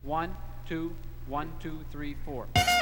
1, 2, 1, 2, 3, 4.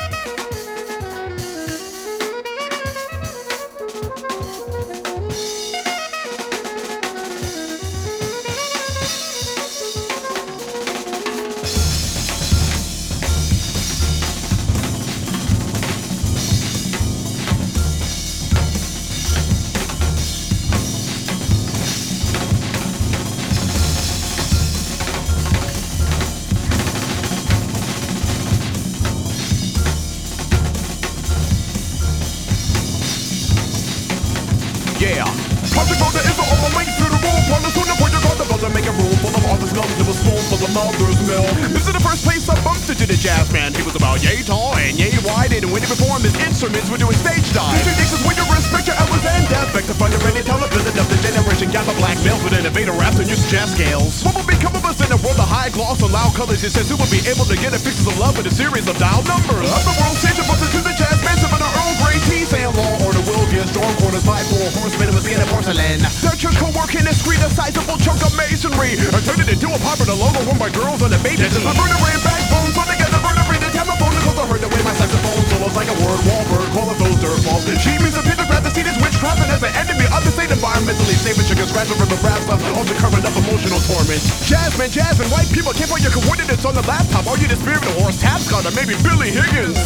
Yeah. Project Rosa is on my way through the room. On the tune for your God, the brother make a room full of all this love, little spoonful of mother's milk. This is the first place I bumped into the jazz man. He was about yay tall and yay wide, and when he performed his instruments were doing stage dives. DJ Dixon's with your respect, your Ellis and Death. Back to front and ready, tell the visit of the generation gap of black males with innovator raps and use jazz scales. What will become of us in a world of high gloss and loud colors? It says who will be able to get a pictures of love with a series of dial numbers. Up the world stage of us into the jazz man, sipping our own Grey tea, saying law or the will be a storm corners by 4 horsemen with skin and porcelain. Search your co-work in a screen, a sizable chunk of masonry. I turned it into a popular logo worn by girls on the beaches. The vertebrae and backbone, so together vertebrae the telephone. Cause I heard the way my saxophone solos like a word Wahlberg, call it those dirt balls. She means a pentagram, the seed is witchcraft, and as an enemy of the state environmentally safe, and you can scratch over the brass stuff, also covered up emotional torment. Jasmine, white people can't put your coordinates on the laptop. Are you the spirit of Horace Tapscott or maybe Billy Higgins?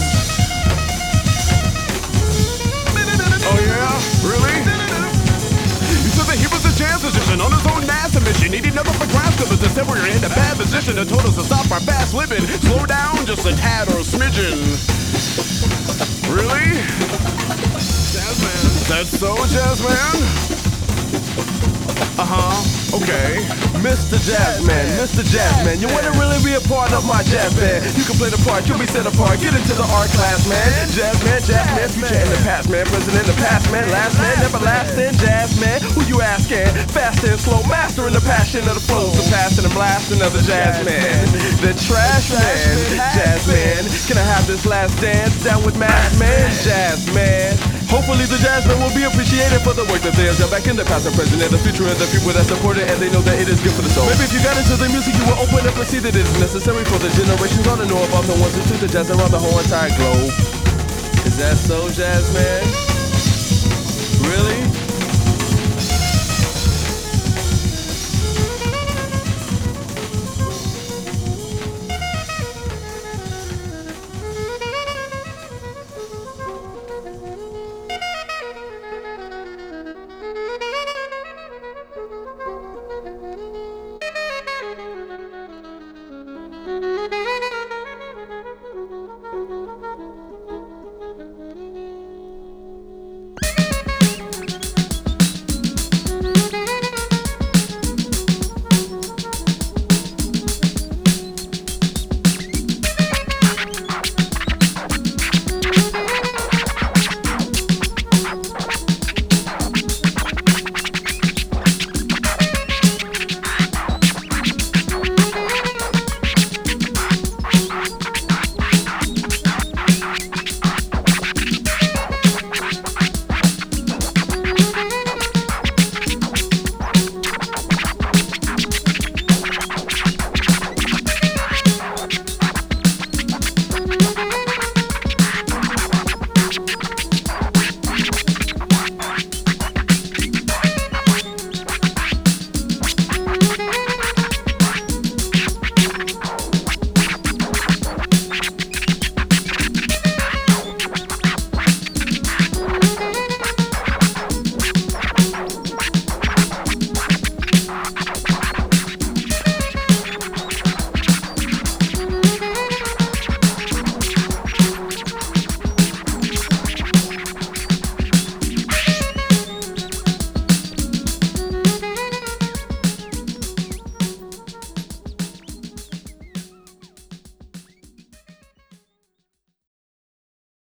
Oh yeah? Really? He said that he was a jazz musician on his own NASA mission. He did nothing but grasp covers and said we were in a bad position and told us to stop our fast living. Slow down just a tad or a smidgen. Really? Jazzman. That's so, Jazzman? Okay. Mr. Jazzman, you wanna really be a part of my jazz band? You can play the part, you'll be set apart. Get into the art class, man. Jazzman, future and the past, man. Present in the past, man. Last man, everlasting. Jazzman, who you asking? Fast and slow, mastering the passion of the flow, surpassing and blasting of the jazzman. The trash man, Jazzman. Can I have this last dance down with Mass Man? Jazzman. Hopefully the jazzman will be appreciated for the work that they have done back in the past and present and the future and the people that support it, and they know that it is good for the soul. Maybe if you got into the music, you will open up and see that it is necessary for the generations all to know about the ones who took the jazz around the whole entire globe. Is that so, Jazzman? Really?